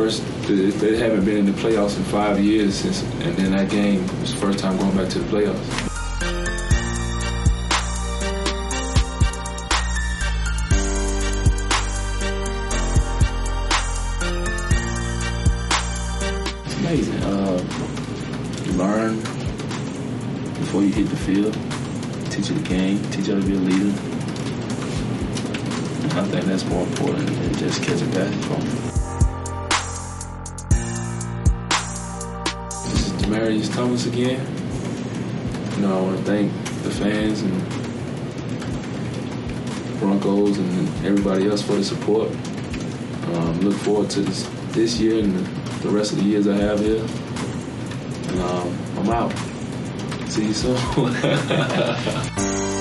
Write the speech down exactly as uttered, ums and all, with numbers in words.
first, they haven't been in the playoffs in five years since, and then that game was the first time going back to the playoffs. It's amazing. Uh, you learn before you hit the field, teach you the game, teach you how to be a leader. And I think that's more important than just catching passes from them. Demaryius Thomas again. You know, I want to thank the fans and Broncos and everybody else for the support. Um, look forward to this this year and the rest of the years I have here. And um, I'm out. See you soon.